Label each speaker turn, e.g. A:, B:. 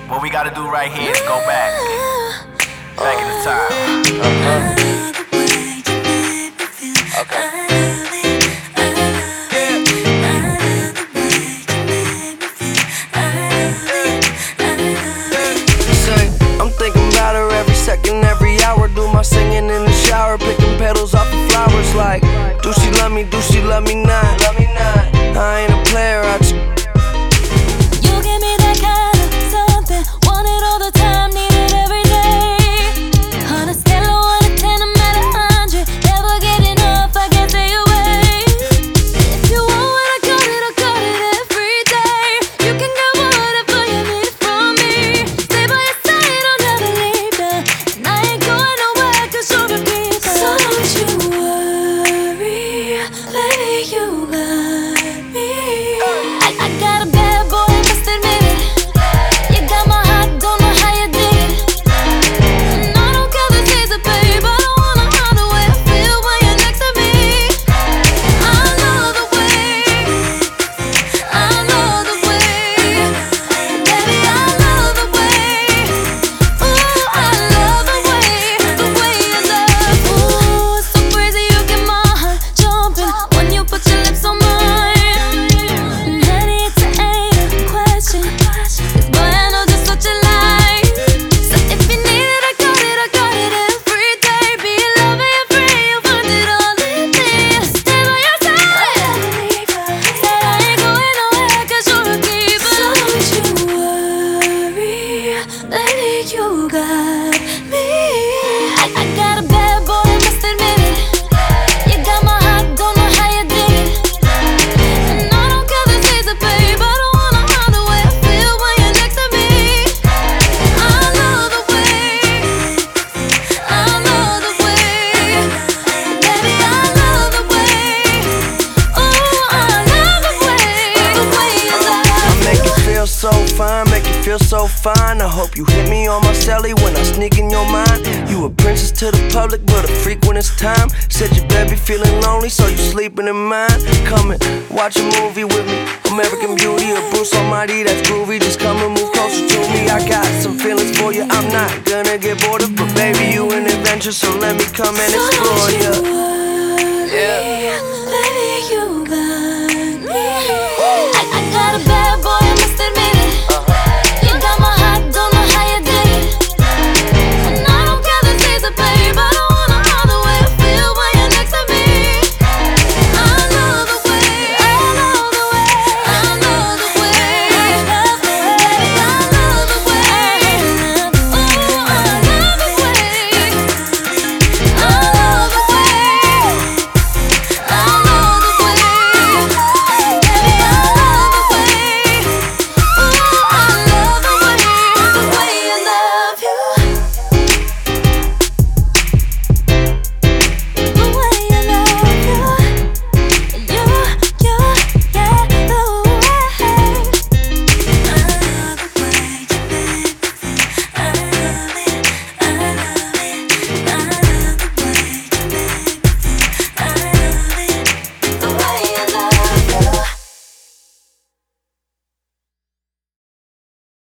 A: What we gotta do right here is go back in the time.
B: I'm thinking about her every second, every hour. Do my singing in the shower, picking petals off the flowers. Like, do she love me? Do she love me not? I ain't a player,
C: You give me that kind of something, want it all the time, need it every day. On a scale of 1 to 10, I'm at 100, never get enough, I can't stay away. If you want what I got it every day. You can get whatever you need from me. Stay by your side, I'll never leave ya, and I ain't going nowhere 'cause you're a keeper. So don't you worry, baby, you got me. I got a bad boy, must admit it. You got my heart, don't know how you did it. And I don't care the season, babe, I don't wanna hide the way I feel when you're next to me. I love the way, baby, I love the way. Ooh, I love the way you love. Ooh, it's so crazy, you get my heart jumping when you put your lips on mine. And honey, it ain't a question, 'cause boy, I know just what you like. So if you need it, I got it every day. Be your lover, you're free, you'll find it all in me. Stay by your side, said I ain't going nowhere 'cause you're a keeper. So don't you worry, lady, you got me. I got a bad boy, must admit it. You got my heart, don't know how you did it. And I don't care the season, babe, I don't wanna hide the way I feel when you're next to me. I love the way, baby, I love the way. Ooh, I love the way you love.
B: I make it feel so fine, make it feel so fine. I hope you hit me on my celly when I sneak in your mind. You a princess to the public, but a freak when it's time. Said your baby feeling lonely, so you sleeping in mine. Come and watch a movie with me, American Beauty or Bruce Almighty, that's groovy. Just come and move closer to me. I got some feelings for you, I'm not gonna get bored of, but baby, you an adventure, so let me come and explore you.
C: Yeah.